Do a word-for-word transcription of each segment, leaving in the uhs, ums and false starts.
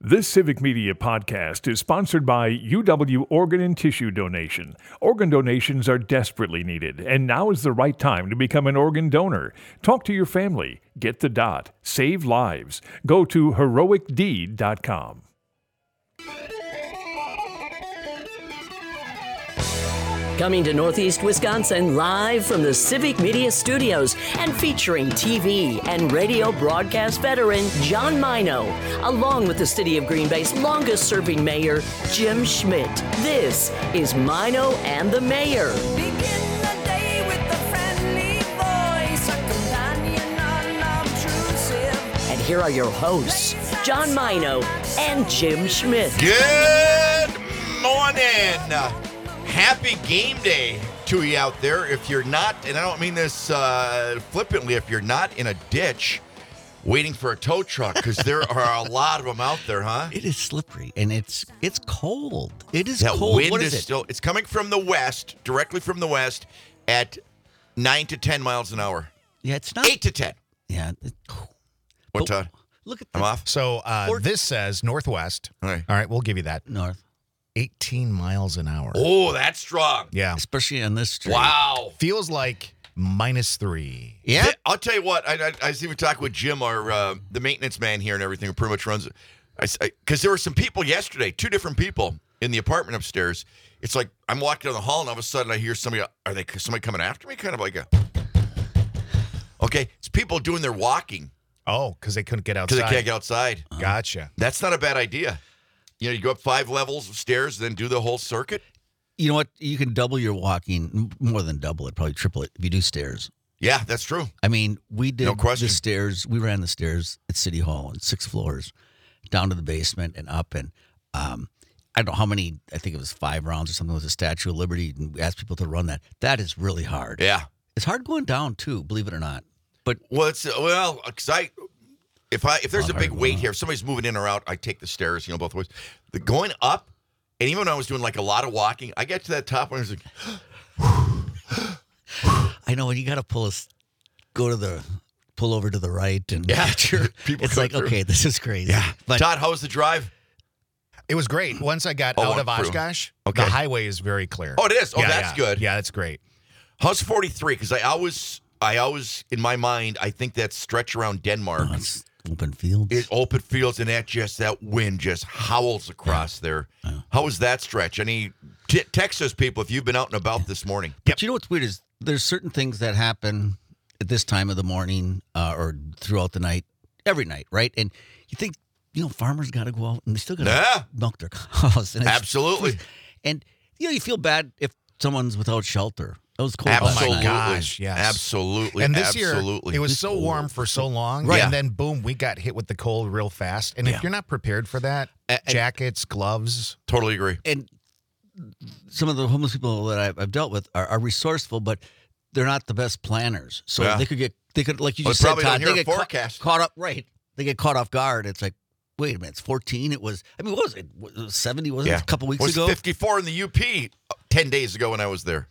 This Civic Media podcast is sponsored by U W Organ and Tissue Donation. Organ donations are desperately needed, and now is the right time to become an organ donor. Talk to your family. Get the dot. Save lives. Go to heroic deed dot com. Coming to Northeast Wisconsin live from the Civic Media Studios and featuring T V and radio broadcast veteran John Mino, along with the City of Green Bay's longest-serving mayor, Jim Schmidt. This is Mino and the Mayor. Begin the day with a friendly voice, a companion unobtrusive. And here are your hosts, John Mino and Jim Schmidt. Good morning. Happy game day to you out there. If you're not, and I don't mean this uh, flippantly, if you're not in a ditch waiting for a tow truck, because there are a lot of them out there, huh? It is slippery, and it's it's cold. It is That cold. wind What is, is it? still, it's coming from the west, directly from the west, at nine to ten miles an hour. Yeah, it's not. eight to ten. Yeah. It, What, but Todd? Look at I'm the off? So uh, Or- this says northwest. All right. All right, we'll give you that. north, eighteen miles an hour. Oh, that's strong. Yeah. especially on this street. Wow. Feels like minus three. Yeah. Th- I'll tell you what. I, I, I was even talking with Jim, our uh, the maintenance man here, and everything, who pretty much runs it. Because there were some people yesterday, two different people in the apartment upstairs. It's like I'm walking down the hall, and all of a sudden I hear somebody. Are they somebody coming after me? Kind of like a. Okay, it's people doing their walking Oh, because they couldn't get because outside. they can't get outside. Gotcha. That's not a bad idea. You know, you go up five levels of stairs, then do the whole circuit. You know what? You can double your walking, m- more than double it, probably triple it if you do stairs. Yeah, that's true. I mean, we did No question. the stairs. We ran the stairs at City Hall on six floors, down to the basement and up. And um, I don't know how many. I think it was five rounds or something with the Statue of Liberty, and we asked people to run that. That is really hard. Yeah. It's hard going down too, believe it or not. But Well, it's well, because I, if I if there's Not a big hard weight going here, if somebody's moving in or out, I take the stairs, you know, both ways. The going up, and even when I was doing like a lot of walking, I get to that top one, I was like, I know when you got to pull us, go to the, pull over to the right, and Yeah. get your- People it's go like through. okay, this is crazy. yeah. but Todd, how was the drive? It was great. Once I got Oh, out of through. Oshkosh, Okay. the highway is very clear. Oh, it is. Oh, Yeah, that's yeah. good. Yeah, that's great. How's forty-three? Because I always, I always, in my mind, I think that stretch around Denmark Oh, it's open fields. is open fields, and that just that wind just howls across there. How was that stretch? Any t- text us, people, if you've been out and about this morning. But you know what's weird is there's certain things that happen at this time of the morning uh, or throughout the night, every night, right? And you think, you know, farmers got to go out and they still got to Yeah. milk their cows. And it's- Absolutely. And, you know, you feel bad if someone's without shelter. It was cold last Absolutely. night. gosh, yes. Absolutely. And this Absolutely. year, it was so warm for so long. Right. And then, boom, we got hit with the cold real fast. And Yeah. if you're not prepared for that, A- and- jackets, gloves. Totally agree. And some of the homeless people that I've, I've dealt with are, are resourceful, but they're not the best planners. So Yeah. they could get, they could, like you Well, just they said, probably Todd, don't they hear a get ca- forecast. caught up, right. They get caught off guard. It's like, wait a minute, it's fourteen. It was, I mean, what was it? Was it seventy, wasn't it? A couple weeks it was ago? fifty-four in the U P ten days ago when I was there.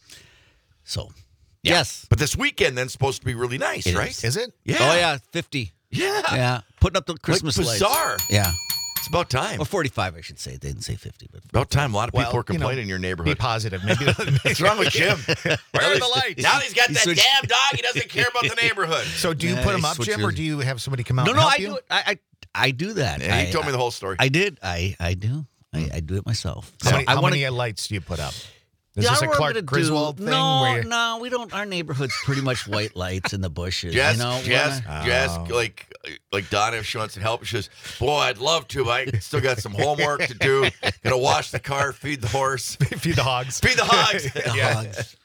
So, yes. But this weekend then supposed to be really nice, It right? is. Is it? Yeah. Oh, yeah, fifty. Yeah. Yeah. Putting up the Christmas like lights. bizarre. Yeah. It's about time. Or forty-five, I should say. They didn't say fifty, but About time. A lot of people Well, are complaining you know, in your Be neighborhood. positive. Maybe What's wrong with Jim? Where are the lights? Now he's got He that switched- damn dog. He doesn't care about the neighborhood. So do you Yeah, put them he up, Jim, switches. or do you have somebody come out no, and no, help I you? do it. I, I, I do that. Yeah, he I- told me the whole story. I did. I, I do. I, I do it myself. How, many, I how wanna- many lights do you put up? Is Yeah, this I a don't know what Clark I'm gonna Griswold do. thing? No, where you- no, we don't. Our neighborhood's pretty much white lights in the bushes. Just, you know, just, We're- just Oh. like, like Donna, if she wants to help, she says, "Boy, I'd love to, but I still got some homework to do. Gonna wash the car, feed the horse, Feed the hogs. feed the hogs." the Yeah. hogs.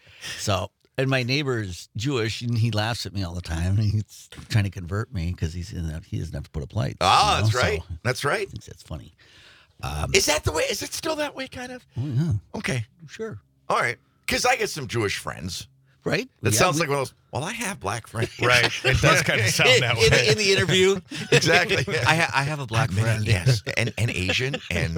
So, and my neighbor's Jewish, and he laughs at me all the time. And he's trying to convert me because he's in that he doesn't have to put up lights. Ah, you know, that's right. so That's right. I think that's funny. Is that the way? Is it still that way? Kind of. Oh, yeah, Okay. sure. All right. Because I get some Jewish friends. Right? That Yeah, sounds we- like one of those. Well, I have black friends. Right. It does kind of sound in, that in, way. in the interview. Exactly. I, ha- I have a black friend. Yes, and and Asian and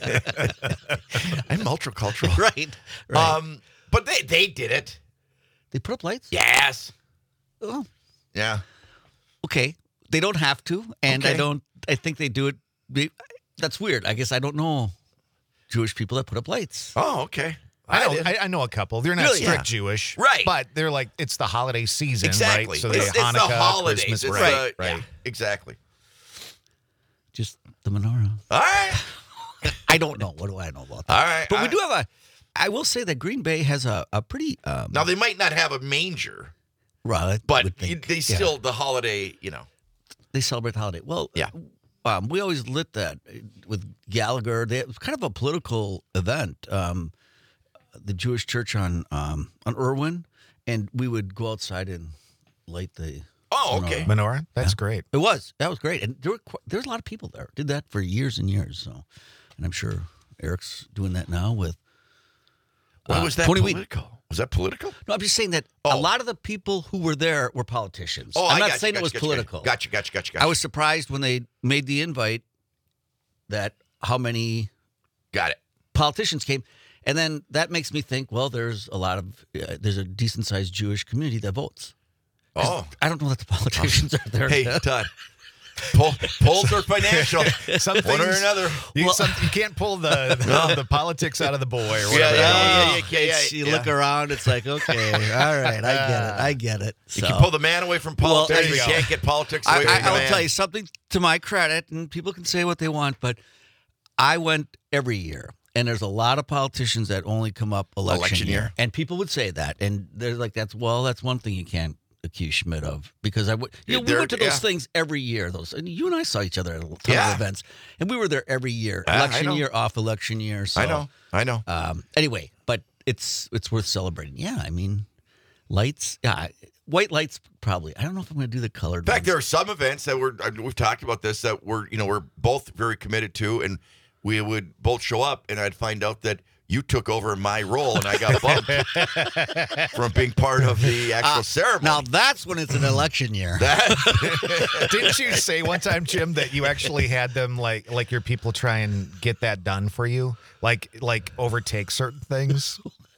I'm multicultural. right. Right. Um, but they they did it. they put up lights? Yes. Oh, Yeah. okay. They don't have to, and I Okay. don't. I think they do it. They, that's weird. I guess I don't know Jewish people that put up lights. Oh, okay. I know, did. I, I know a couple. They're not Really? strict Yeah. Jewish, Right. But they're like it's the holiday season, Exactly. right? So it's, they it's Hanukkah, the holidays. Christmas, It's right? the- right. yeah, exactly. Just the menorah. All right. I don't know. What do I know about that? All right. But all we right. do have a. I will say that Green Bay has a, a pretty. Um, Now, they might not have a manger, well, I but would you, think, they yeah. still, the holiday, you know. they celebrate the holiday. Well, Yeah. um, we always lit that with Gallagher. They, it was kind of a political event. Um, the Jewish church on um, on Irwin, and we would go outside and light the. Oh, okay. Menorah. That's great. It was that was great, and there were qu- there was a lot of people there. Did that for years and years. So, and I'm sure Eric's doing that now with. Why uh, was that Tony Weed. political? Was that political? No, I'm just saying that a Oh. lot of the people who were there were politicians. Oh, I'm I not got you, saying got it was you, got you, political. Gotcha, gotcha, gotcha, gotcha. I was surprised when they made the invite that how many Got it. politicians came, and then that makes me think. Well, there's a lot of uh, there's a decent sized Jewish community that votes. 'Cause Oh. I don't know that the politicians are there. Hey, Todd. Poll, polls are financial. Some One or things- another. You, Well- some, you can't pull the the, the politics out of the boy or whatever. Yeah, they yeah, call it. yeah, Oh, yeah, yeah, it's- you yeah. look around, it's like, okay, all right, I get it, I get it. You So, can pull the man away from Well, politics. there you you go. can't get politics I, away from I, the I will man. tell you something to my credit, and people can say what they want, but I went every year, and there's a lot of politicians that only come up election, Election year. year. and people would say that, and they're like, that's well, that's one thing you can't accuse Schmidt of, because I would, you know, we There- went to those yeah. things every year. Those, and you and I saw each other at a ton Yeah. of events, and we were there every year, Ah, I election know. year, off election year. So, I know. I know. Um, anyway, but it's it's worth celebrating. Yeah, I mean, lights, yeah, white lights probably. I don't know if I'm going to do the colored. In fact, ones. there are some events that we're I- we've talked about this that we're you know we're both very committed to, and we would both show up, and I'd find out that you took over my role, and I got bumped from being part of the actual ceremony. Now that's when it's an election year. that, Didn't you say one time, Jim, that you actually had them like like your people try and get that done for you, like like overtake certain things?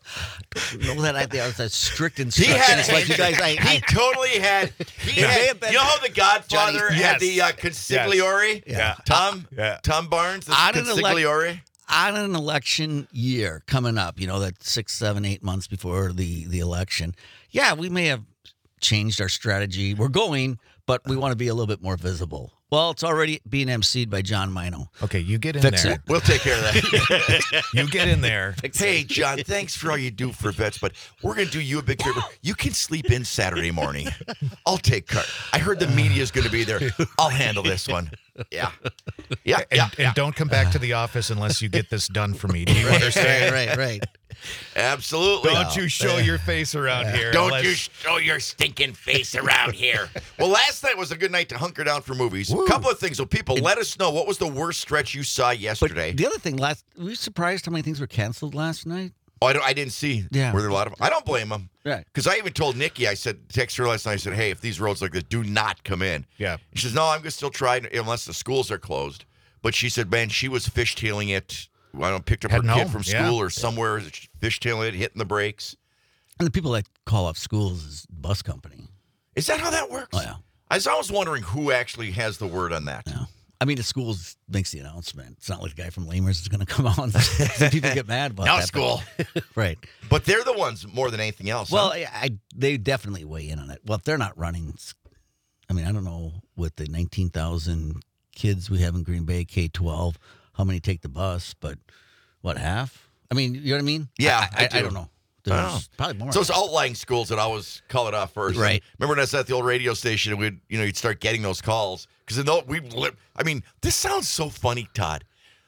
know that I think I was a strict he instructions. had like you guys, I, he I totally had. He It may had have been- you know how the Godfather Johnny- had Yes. the uh, consigliere. Yeah. Tom. Yeah. Tom Barnes, the On an elec- consigliere. on an election year coming up, you know, that six, seven, eight months before the the election. Yeah, we may have changed our strategy. We're going, but we want to be a little bit more visible. Well, it's already being emceed by John Mino. Okay, you get in Fix there. it. We'll take care of that. You get in there. Hey, John, thanks for all you do for vets, but we're going to do you a big favor. You can sleep in Saturday morning. I'll take care. I heard the media's going to be there. I'll handle this one. Yeah. Yeah, And, yeah, and yeah. don't come back to the office unless you get this done for me. Do you understand? Right, right, right. Absolutely. Don't you show your face around here. Don't unless- you show your stinking face around here. Well, last night was a good night to hunker down for movies. A couple of things. So, people, let us know what was the worst stretch you saw But yesterday. the other thing, last were you surprised how many things were canceled last night? oh, I, don't, I didn't see. Yeah. Were there a lot of I don't blame them. Right. Because I even told Nikki, I said, text her last night, I said, hey, if these roads like this, do not come in. Yeah. She says, no, I'm going to still try unless the schools are closed. But she said, man, she was fishtailing it. I don't picked up Heading her kid home, from yeah. school or somewhere, fishtailing it, hitting the brakes. And the people that call off schools is bus company. Is that how that works? Oh, yeah. I was always wondering who actually has the word on that. Yeah. I mean, the schools makes the announcement. It's not like the guy from Lamers is going to come out. And people get mad about No that. school. but- right. But they're the ones more than anything else. Well, huh? I, I they definitely weigh in on it. Well, if they're not running, I mean, I don't know with the nineteen thousand kids we have in Green Bay, K twelve, how many take the bus, but what, half? I mean, you know what I mean? Yeah, I, I I, do. I don't know. I There's don't know. probably more. So it's outlying schools that always call it off first. Right. Remember when I was at the old radio station and we'd, you know, you'd start getting those calls. Because we li- I mean, this sounds so funny, Todd.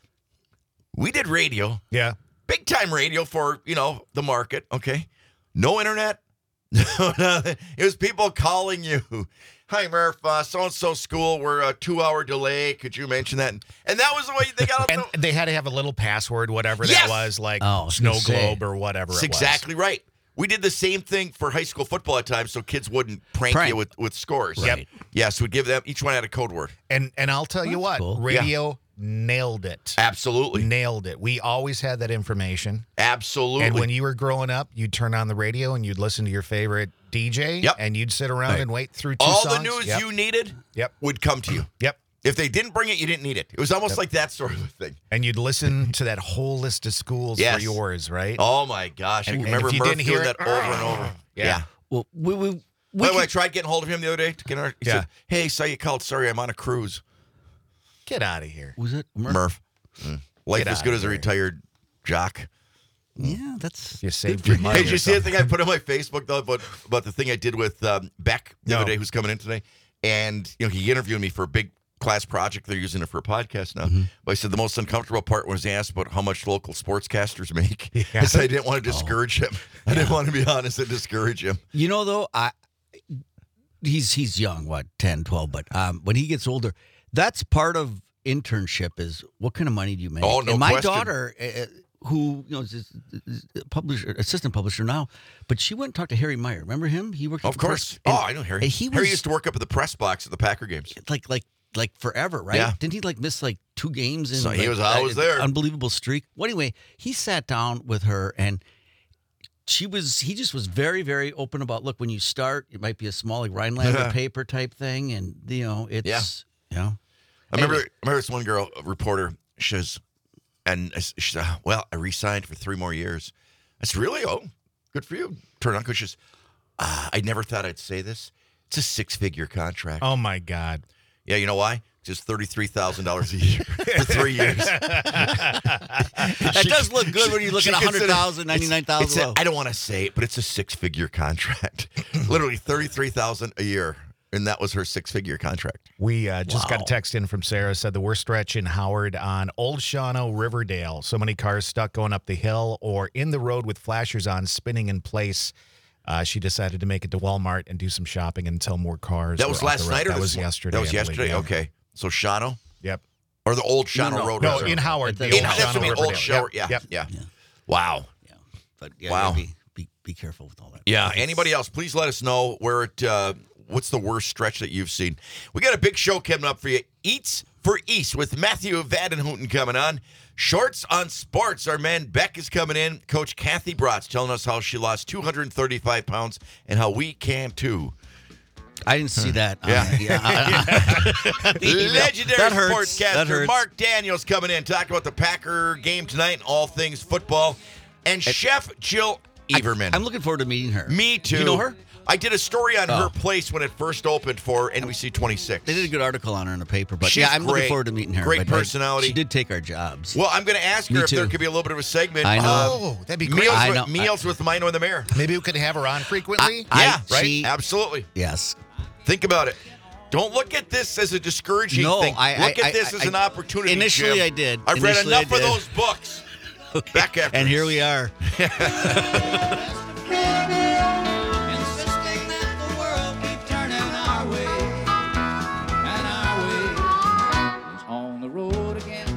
We did radio, Yeah. big time radio for, you know, the market, okay? No internet. No nothing. It was people calling you. Hi, Murph, uh, so-and-so school, we're a two-hour delay. Could you mention that? And that was the way they got And up. they had to have a little password, whatever Yes! that was, like Oh, I was Snow gonna say. Globe or whatever That's it was. exactly right. We did the same thing for high school football at times so kids wouldn't prank, Prank. you with, with scores. Right. Yeah, so we'd give them, each one had a code word. And and I'll tell you what, cool. radio nailed it. Absolutely. Nailed it. We always had that information. Absolutely. And when you were growing up, you'd turn on the radio and you'd listen to your favorite D J. Yep. And you'd sit around Right. and wait through two All songs. the news Yep. you needed Yep. would come to you. Yep. If they didn't bring it, you didn't need it. It was almost like that sort of a thing. And you'd listen to that whole list of schools Yes. for yours, right? Oh my gosh! I And- and remember if you Murph didn't doing hear that it, over and over. Yeah. Yeah. Well, we, we, we By the way, I could- tried getting hold of him the other day to get our. He Yeah. said, "Hey, saw you called. Sorry, I'm on a cruise." Get out of here. was it Murph? Murph, Mm. life Get as outta good as a here. retired jock. Yeah, that's You saved your money. Hey, did you or see the something. thing I put on my Facebook though about about the thing I did with um, Beck the No. other day, who's coming in today, and you know he interviewed me for a big class project. They're using it for a podcast now. Mm-hmm. But I said the most uncomfortable part was he asked about how much local sportscasters make. Yeah. I said I didn't want to discourage him. I didn't want to be honest and discourage him. You know, though, I he's he's young, what, ten, twelve, but um, when he gets older, that's part of internship is what kind of money do you make? Oh, no and my question. daughter, uh, who, you know, is, is, is a publisher, assistant publisher now, but she went and talked to Harry Meyer. Remember him? He worked at Of the course. press- and- Oh, I know Harry. and he Harry was used to work up at the press box at the Packer games. like, like, like forever, right? Yeah. Didn't he like miss like two games? In, So he like, was always uh, there. Unbelievable streak. Well, anyway, he sat down with her and she was, he just was very, very open about, look, when you start, it might be a small like Rhinelander paper type thing. And, you know, it's, you know. I remember, Anyway. I remember this one girl, a reporter, she says, and I s- she said, well, I re-signed for three more years. I said, really? Oh, good for you. Turn on, because she says, ah, I never thought I'd say this. It's a six-figure contract. Oh, my God. Yeah, you know why? Just thirty-three thousand dollars a year for three years. That does look good when you look She at one hundred thousand, considered- ninety-nine thousand. it's- it's a- I don't want to say it, but it's a six-figure contract. Literally thirty-three thousand dollars a year, and that was her six-figure contract. We uh, just got a Wow. text in from Sarah, said the worst stretch in Howard on Old Shawano Riverdale. So many cars stuck going up the hill or in the road with flashers on, spinning in place. Uh, she decided to make it to Walmart and do some shopping until more cars. That were was off the last road. night or that this was mo- yesterday? That was I believe, yesterday. yeah. Okay, so Shawano Yep. or the old Shawano No, no. Road. No, Reservoir? in Howard. The In- old In, that's Shawano what I mean, Riverdale. old shower. Yep, Yeah, yep. yeah, Yeah. Wow. Yeah. But yeah, Wow. Be, be be careful with all that. Yeah. Anybody else? Please let us know where it. Uh, what's the worst stretch that you've seen? We got a big show coming up for you. Eats for East with Matthew Vadenhouten coming on. Shorts on Sports. Our man Beck is coming in. Coach Kathy Bratz telling us how she lost two hundred thirty-five pounds and how we can too. I didn't see that. on Yeah. the- yeah. I- the email. Legendary That hurts. That sportscaster hurts. Mark Daniels coming in, talking about the Packer game tonight and all things football. And Chef Jill Everman. I'm looking forward to meeting her. Me too. You know her? I did a story on Oh. her place when it first opened for N B C twenty-six. They did a good article on her in the paper, but She's yeah, I'm great. looking forward to meeting her. Great but, like, personality. She did take our jobs. Well, I'm going to ask Me her if there too. could be a little bit of a segment. I know. uh, Oh, that'd be great. Meals, I with, know. meals with Mino and the Mayor. Maybe we could have her on frequently. I- yeah, right? she- Absolutely. Yes. Think about it. Don't look at this as a discouraging No, thing. I- look I- at this I- as an I- opportunity. initially Jim. I did. I've read Initially I enough of did. those books. Back after And this. here we are. Insisting that the world keep turning our way, and our way is on the road again.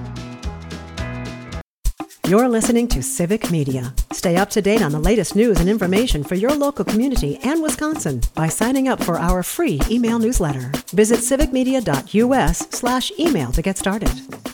You're listening to Civic Media. Stay up to date on the latest news and information for your local community and Wisconsin by signing up for our free email newsletter. Visit civicmedia.us slash email to get started.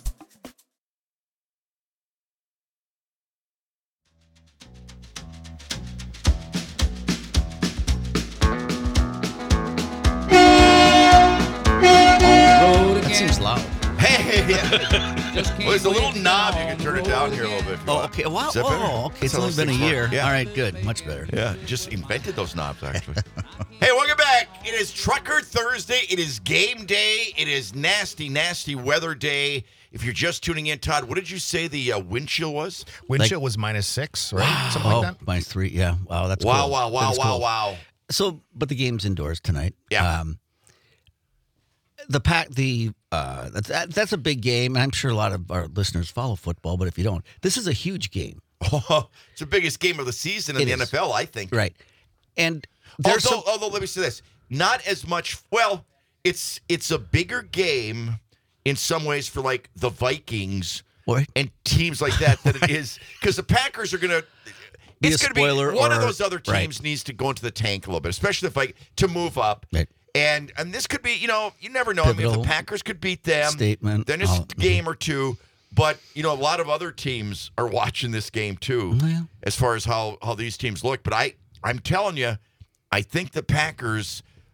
Road That again. seems loud. Hey, yeah. Just Well, there's a little keep knob. You waiting can turn it on the down road here a little bit. again. if you Oh, want. okay. Wow. Is that better? Oh, okay. That's It's how only those been a things work. year. Yeah. All right. Good. Much better. Yeah, just invented those knobs, actually. Hey, welcome back. It is Trucker Thursday. It is game day. It is nasty, nasty weather day. If you're just tuning in, Todd, what did you say the uh, wind chill was? Wind Like- chill was minus six, right? Something Oh, like that. minus three. Yeah. Wow. That's Wow, cold. wow, wow, That is wow, cold. wow. So, but the game's indoors tonight. Yeah. Um, the pack, the uh, that's that, that's a big game, and I'm sure a lot of our listeners follow football. But if you don't, this is a huge game, Oh, it's the biggest game of the season in It the is. N F L, I think. right? And there's Although, some, although, let me say this: not as much. Well, it's it's a bigger game in some ways for like the Vikings What? and teams like that than it is because the Packers are going to. Be It's a going to be spoiler one of or- those other right. teams needs to go into the tank a little bit, especially if like to move up. Right. And and this could be, you know, you never know. I mean, if the Pivotal Packers could beat them, statement. then it's Oh, a game or two. But you know, a lot of other teams are watching this game too, Oh, yeah. as far as how how these teams look. But I I'm telling you, I think the Packers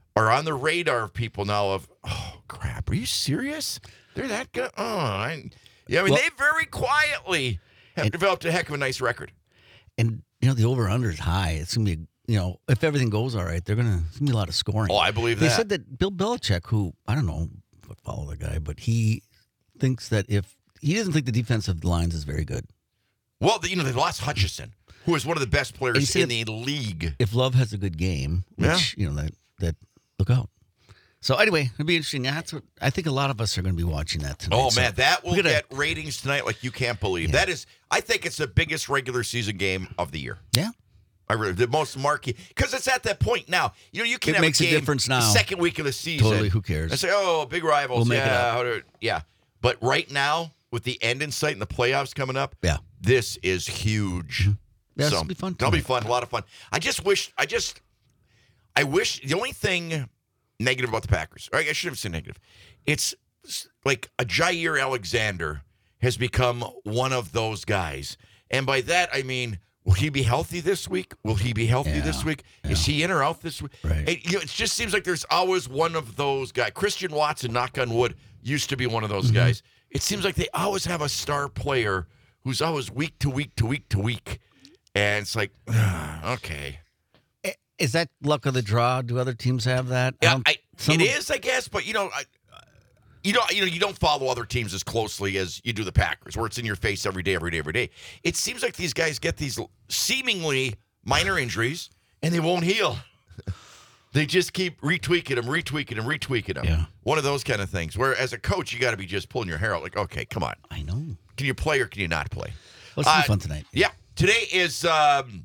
are on the radar of people now of, oh, crap, are you serious? They're that good? Oh, I, yeah, I mean, Well- they very quietly have And- developed a heck of a nice record. And, you know, the over-under is high. It's going to be, you know, if everything goes all right, they're going to, it's going to be a lot of scoring. Oh, I believe They that. said that Bill Belichick, who, I don't know, I follow the guy, but he thinks that if, he doesn't think the defensive lines is very good. Well, you know, they lost Hutchison, who is one of the best And players he said in the league. If Love has a good game, which, you know, that, that, look out. So anyway, it'll be interesting. That's what, I think a lot of us are going to be watching that tonight. Oh, So man, that will we're gonna- get ratings tonight like you can't believe. Yeah. That is, I think it's the biggest regular season game of the year. Yeah. I really, the most marquee, because it's at that point now. You know, you can It have makes a a game difference the now. second week of the season. Totally, who cares? And say, oh, big rivals. We'll make it yeah, up. how to, yeah. But right now, with the end in sight and the playoffs coming up, Yeah. this is huge. Yeah, so, this will be fun It'll be tonight. fun, a lot of fun. I just wish, I just, I wish, the only thing negative about the Packers, or I shouldn't have said negative, it's like a Jair Alexander has become one of those guys. And by that, I mean, will he be healthy this week? Will he be healthy Yeah, this week? Is he in or out this week? Right. It, you know, it just seems like there's always one of those guys. Christian Watson, knock on wood, used to be one of those guys. It seems like they always have a star player who's always week to week to week to week. And it's like, okay. Is that luck of the draw? Do other teams have that? Yeah, Um, I, some it of- is, I guess, but you know, I, you know, you know, you don't follow other teams as closely as you do the Packers, where it's in your face every day, every day, every day. It seems like these guys get these seemingly minor injuries, and they won't heal. They just keep retweaking them, retweaking them, retweaking them. Yeah. One of those kind of things. Where as a coach, you got to be just pulling your hair out, like, okay, come on, I know. can you play or can you not play? Well, it's Uh, be fun tonight. Yeah, today is um,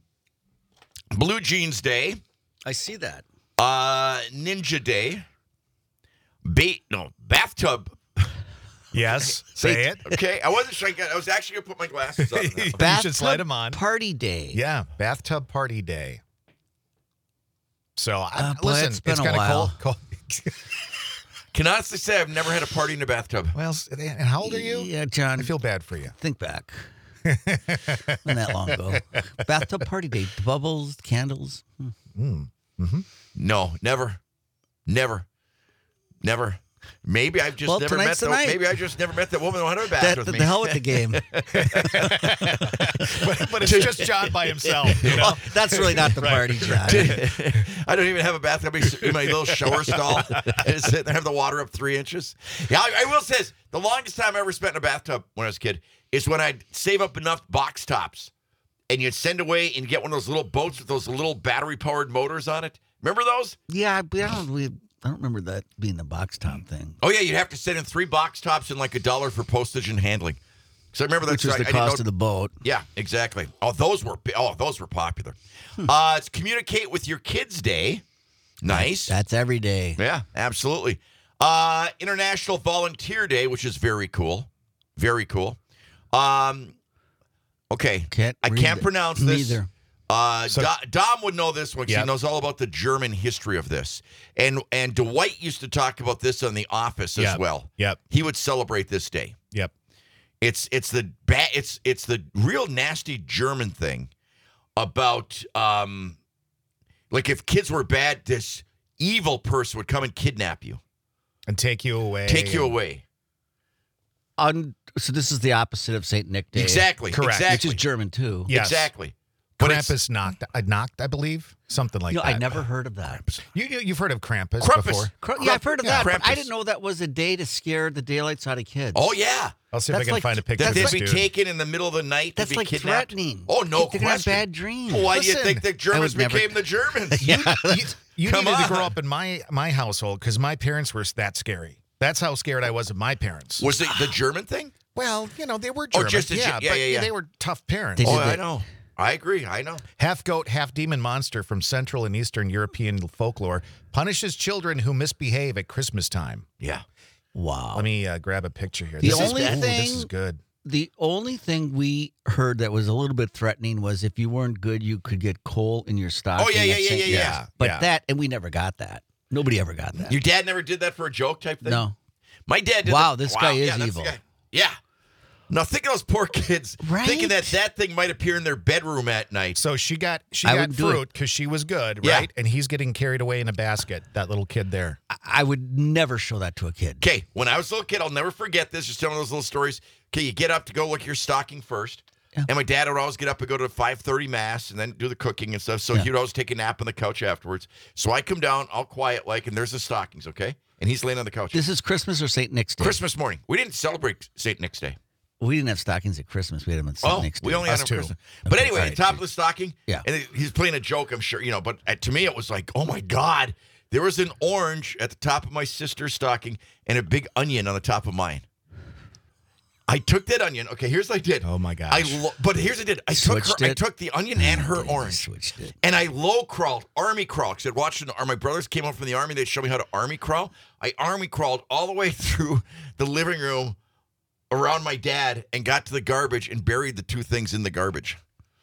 Blue Jeans Day. I see that. Uh, Ninja Day. Bait no bathtub. Yes, say it. Okay, I wasn't sure. I, got, I was actually gonna put my glasses on. You should slide them on. Party day. Yeah, bathtub party day. So, I, Uh, boy, listen, it's been it's a kind of while. cold. cold. Can honestly say I've never had a party in a bathtub. Well, s- and how old are you? Yeah, John. I feel bad for you. Think back. Wasn't that long ago. Bathtub party day. Bubbles, candles. Hmm. No, never, never, never. Maybe I've just Well, never met. tonight's The, the night. maybe I just never met that woman who had her bath That, with the, me. the hell with the game. But, but it's just John by himself, you know? Well, that's really not the party, John. I don't even have a bathtub in my little shower stall. I just sit there, have the water up three inches. Yeah, I, I will say this, the longest time I ever spent in a bathtub when I was a kid is when I'd save up enough box tops and you'd send away and get one of those little boats with those little battery-powered motors on it. Remember those? Yeah, but I don't, we, I don't remember that being the box top thing. Oh, yeah, you'd have to send in three box tops and like a dollar for postage and handling. So I remember that. Which was I- the I didn't cost know- of the boat. Yeah, exactly. Oh, those were bi- oh, those were popular. Hmm. Uh, it's Communicate with Your Kids Day. Nice. That's every day. Yeah, absolutely. Uh, International Volunteer Day, which is very cool. Very cool. Um, okay. Can't I read can't it. pronounce this. Neither. Uh, So- Do- Dom would know this one because Yep. he knows all about the German history of this. And and Dwight used to talk about this on The Office as Yep. well. Yep. He would celebrate this day. Yep. It's it's the ba- it's it's the real nasty German thing about um like if kids were bad, this evil person would come and kidnap you, And take you away. take you and- away. Un, so this is the opposite of Saint Nick Day. Exactly. Correct. Exactly. Which is German, too. Yes. Exactly. But it's- Krampus knocked, I knocked, I believe. Something like You know, that. I never heard of that. You, you, you've heard of Krampus, Krampus. before? Cr- yeah, I've heard of Yeah, that, but I Krampus. didn't know that was a day to scare the daylights out of kids. Oh yeah. I'll see if I That's can like- find a picture That of they'd this be dude. taken in the middle of the night That's to be like kidnapped. threatening. Oh no They're gonna have question. bad dreams. Why do you Listen, think the Germans would never- became the Germans? You, you, you Come needed to grow on. up in my my household because my parents were that scary. That's how scared I was of my parents. Was it the German thing? Well, you know, they were Oh, German. just a Ge- yeah, yeah, but yeah, yeah. they were tough parents. They Oh, did I that. know. I agree. I know. Half goat, half demon monster from Central and Eastern European folklore punishes children who misbehave at Christmas time. Yeah. Wow. Let me uh, grab a picture here. The this only is, ooh, thing- this is good. The only thing we heard that was a little bit threatening was if you weren't good, you could get coal in your stocking. Oh, yeah, yeah, at yeah, Saint yeah, yeah. Nick's. But Yeah. that, and we never got that. Nobody ever got that. Your dad never did that for a joke type thing? No. My dad did Wow, that- this guy is yeah, that's the evil. guy. Yeah. Now think of those poor kids Right? thinking that that thing might appear in their bedroom at night. So she got she I got would do it. fruit because she was good, Yeah. right? And he's getting carried away in a basket. That little kid there. I- I would never show that to a kid. Okay, when I was a little kid, I'll never forget this. Just telling those little stories. Okay, you get up to go look at your stocking first. Yeah. And my dad would always get up and go to five thirty mass and then do the cooking and stuff. So Yeah. he would always take a nap on the couch afterwards. So I come down, all quiet like, and there's the stockings, okay? And he's laying on the couch. This is Christmas or Saint Nick's Day? Christmas morning. We didn't celebrate Saint Nick's Day. We didn't have stockings at Christmas. We had them at Saint Oh, Nick's Day. we only Us had too. them Christmas. But Okay, anyway, all the right. top of the stocking. Yeah. And he's playing a joke, I'm sure, you know. But uh, to me, it was like, oh my God, there was an orange at the top of my sister's stocking and a big onion on the top of mine. I took that onion. Okay, here's what I did. Oh, my I gosh. lo- but here's what I did. I took Switched her. I it? took the onion and her Okay, orange. switched it. And I low crawled, army crawled. Because I'd watched it. Or my brothers came home from the army. They'd show me how to army crawl. I army crawled all the way through the living room around my dad and got to the garbage and buried the two things in the garbage.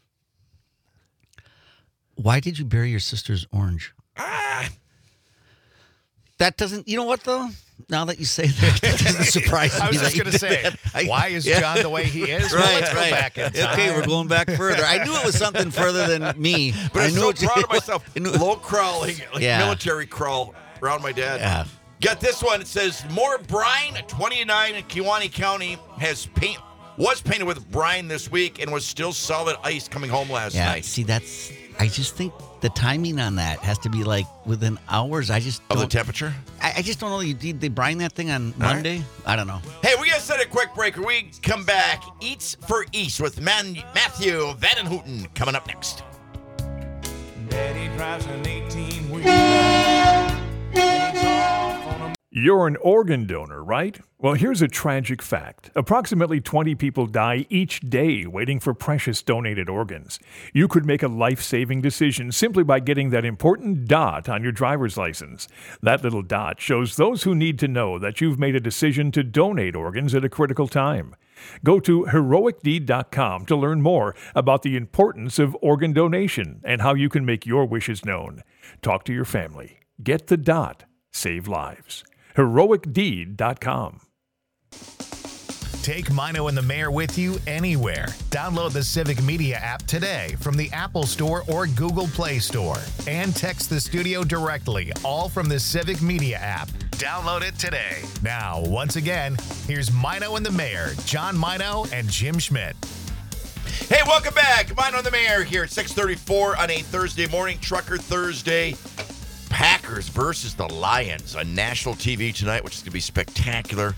Why did you bury your sister's orange? Ah, That doesn't, you know what, though? Now that you say that, that doesn't surprise me. I was that just you going to did say, that. I- why is Yeah. John the way he is? Well, Right, let's right. go back in time. Okay, we're going back further. I knew it was something further than me. but I I'm knew so it- proud of myself. I knew- Low crawling, like Yeah. military crawl around my dad. Yeah. Got this one. It says more brine. twenty-nine in Kewaunee County has paint was painted with brine this week and was still solid ice coming home last Yeah, night. see, that's, I just think the timing on that has to be like within hours. I just Of the don't, temperature. I, I just don't know. You did they brine that thing on right. Monday? I don't know. Hey, we got to set a quick break. When we come back, Eats for East with Man- Matthew Vandenhouten coming up next. Daddy drives an eighteen-wheeler, and he's off on a You're an organ donor, right? Well, here's a tragic fact. Approximately twenty people die each day waiting for precious donated organs. You could make a life-saving decision simply by getting that important dot on your driver's license. That little dot shows those who need to know that you've made a decision to donate organs at a critical time. Go to heroic deed dot com to learn more about the importance of organ donation and how you can make your wishes known. Talk to your family. Get the dot. Save lives. heroic deed dot com. Take Mino and the Mayor with you anywhere. Download the Civic Media app today from the Apple Store or Google Play Store. And text the studio directly, all from the Civic Media app. Download it today. Now, once again, here's Mino and the Mayor, John Mino and Jim Schmidt. Hey, welcome back. Mine on the Mayor here at six thirty-four on a Thursday morning, Trucker Thursday. Packers versus the Lions on national T V tonight, which is going to be spectacular.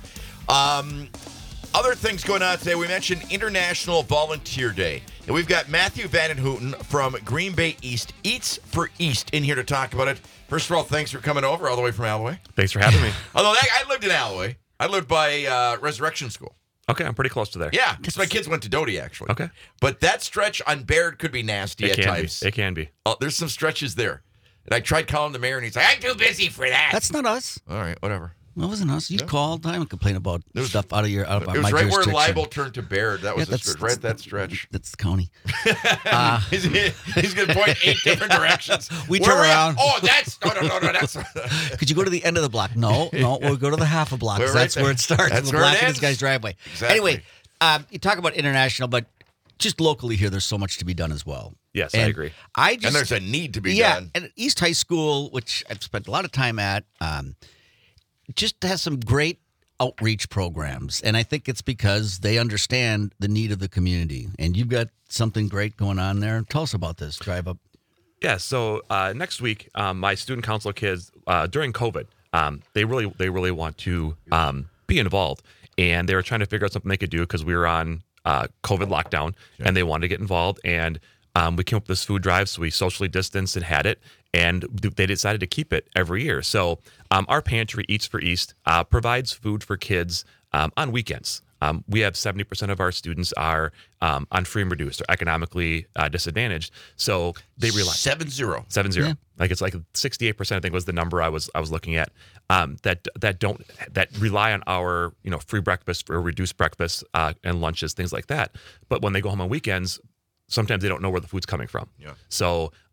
Um, other things going on today. We mentioned International Volunteer Day. And we've got Matthew Vandenhouten from Green Bay East, Eats for East, in here to talk about it. First of all, thanks for coming over all the way from Alloway. Thanks for having me. Although that, I lived in Alloway. I lived by uh, Resurrection School. Okay, I'm pretty close to there. Yeah, because my kids went to Doty, actually. Okay. But that stretch on Baird could be nasty It at can times. be. It can be. Oh, there's some stretches there. And I tried calling the mayor, and he's like, I'm too busy for that. That's not us. All right, whatever. That wasn't us. You call all the time and complain about It was- stuff out of your out of It was my right where jurisdiction. Libel turned to Baird. That was Yeah, the stretch, right at that stretch. That's the county. he's he's going to point eight different directions. We Where turn we at? around. Oh, that's no, no, no, no. That's Could you go to the end of the block? No, no. We'll go to the half a block. We're 'cause right that's where there. it starts. That's the where it block in ends. this guy's driveway. Exactly. Anyway, um, you talk about international, but just locally here, there's so much to be done as well. Yes, I And agree. I just and there's a need to be yeah, done. and East High School, which I've spent a lot of time at, um, just has some great outreach programs, and I think it's because they understand the need of the community. And you've got something great going on there. Tell us about this. Drive up. Yeah. So uh, next week, um, my student council kids uh, during COVID, um, they really they really want to um, be involved, and they were trying to figure out something they could do because we were on uh, COVID lockdown, and they wanted to get involved. And um, we came up with this food drive, so we socially distanced and had it, and they decided to keep it every year. So um, our pantry, Eats for East, uh, provides food for kids um, on weekends. Um, we have seventy percent of our students are um, on free and reduced or economically uh, disadvantaged. So they rely Seven zero. seven zero. Yeah. Like it's like sixty-eight percent, I think was the number I was I was looking at. Um, that that don't that rely on our you know free breakfast or reduced breakfast uh, and lunches, things like that. But when they go home on weekends, sometimes they don't know where the food's coming from. Yeah. So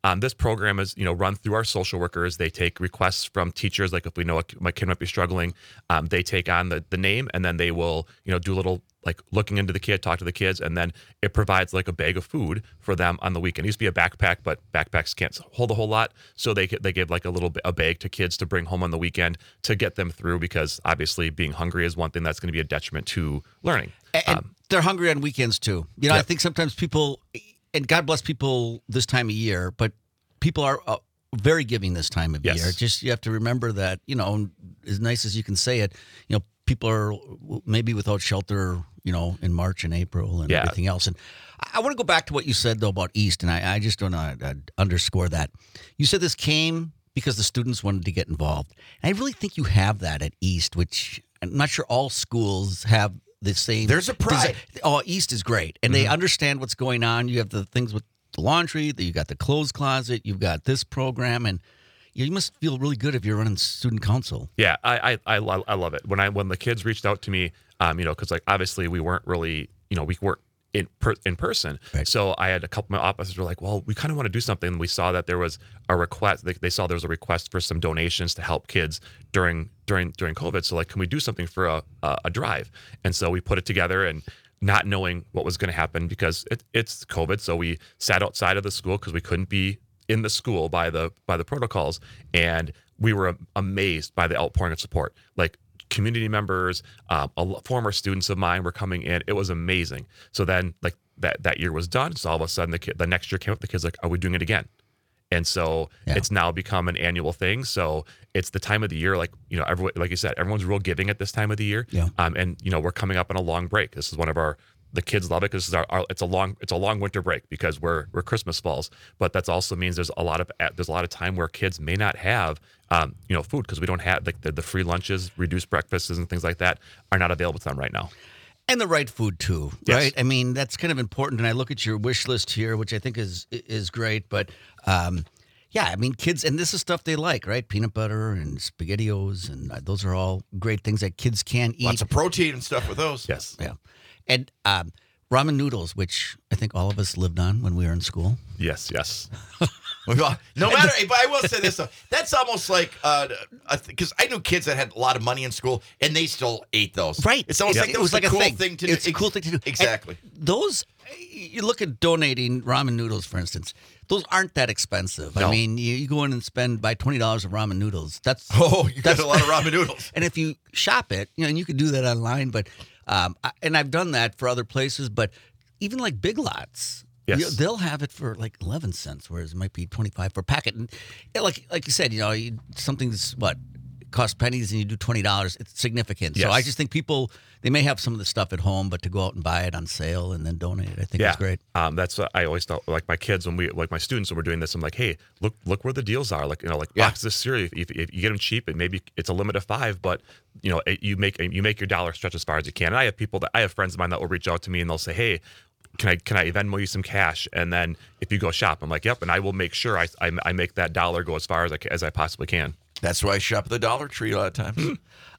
um, this program is, you know, run through our social workers. They take requests from teachers, like if we know a, my kid might be struggling, um, they take on the, the name, and then they will, you know, do a little like looking into the kid, talk to the kids, and then it provides like a bag of food for them on the weekend. It used to be a backpack, but backpacks can't hold a whole lot, so they they give like a little bit, a bag to kids to bring home on the weekend to get them through, because obviously being hungry is one thing that's going to be a detriment to learning. And, and Um, they're hungry on weekends too. You know, I Yep. think sometimes people, and God bless people this time of year, but people are uh, very giving this time of Yes. year. Just you have to remember that, you know, as nice as you can say it, you know, people are maybe without shelter, you know, in March and April and Yeah. everything else. And I, I want to go back to what you said though about East, and I, I just want to uh, underscore that. You said this came because the students wanted to get involved. And I really think you have that at East, which I'm not sure all schools have the same. There's a pride. Oh, East is great. And they understand what's going on. You have the things with the laundry, you got the clothes closet, you've got this program, and you must feel really good if you're running student council. Yeah, I, I I lo- I love it. When I when the kids reached out to me, um, you know, because like obviously we weren't really, you know, we weren't in per, in person. Right. So I had a couple of my officers were like, well, we kind of want to do something. And we saw that there was a request. They, they saw there was a request for some donations to help kids during during during COVID. So like, can we do something for a a, a drive? And so we put it together, and not knowing what was going to happen because it, it's COVID. So we sat outside of the school because we couldn't be in the school by the by the protocols, and we were amazed by the outpouring of support. Like community members, um, a, lo- former students of mine were coming in. It was amazing. So then, like that that year was done. So all of a sudden, the kid, the next year came up. The kids like, are we doing it again? And so Yeah. it's now become an annual thing. So it's the time of the year, like, you know, everyone, like you said, everyone's real giving at this time of the year. Yeah. Um, and you know, we're coming up on a long break. This is one of our, the kids love it because this is our, our, it's a long, it's a long winter break because we're, we're Christmas falls, but that also means there's a lot of, there's a lot of time where kids may not have, um, you know, food because we don't have like the, the free lunches, reduced breakfasts and things like that are not available to them right now. And the right food too, Yes. right? I mean, that's kind of important. And I look at your wish list here, which I think is is great. But um, yeah, I mean, kids, and this is stuff they like, right? Peanut butter and SpaghettiOs, and uh, those are all great things that kids can eat. Lots of protein and stuff with those. Yes. Yeah, and um, ramen noodles, which I think all of us lived on when we were in school. Yes. Yes. Well, no matter, but I will say this though, that's almost like because I knew kids that had a lot of money in school and they still ate those. Right. It's almost Yeah. like It that was was, like a a cool thing. thing to do. It's a cool thing to do. Exactly. And those, you look at donating ramen noodles, for instance. Those aren't that expensive. I No. mean, you, you go in and spend buy twenty dollars of ramen noodles. That's Oh, you got that's a lot of ramen noodles. And if you shop it, you know, and you can do that online. But um, I, and I've done that for other places. But even like Big Lots. Yes. You- they'll have it for like eleven cents, whereas it might be twenty-five for a packet. And yeah, like like you said, you know, you, something's what costs pennies and you do twenty dollars. It's significant. So Yes. I just think people, they may have some of the stuff at home, but to go out and buy it on sale and then donate it, I think Yeah, is great. Um, that's what I always thought. Like my kids, when we, like my students, when we're doing this, I'm like, hey, look, look where the deals are. Like, you know, like Yeah. box this cereal. If, if, if you get them cheap, and maybe it's a limit of five, but you know, it, you make you make your dollar stretch as far as you can. And I have people that I have friends of mine that will reach out to me and they'll say, hey, can I can I Venmo you some cash? And then if you go shop, I'm like, yep, and I will make sure I I, I make that dollar go as far as I ca- as I possibly can. That's why I shop at the Dollar Tree a lot of times.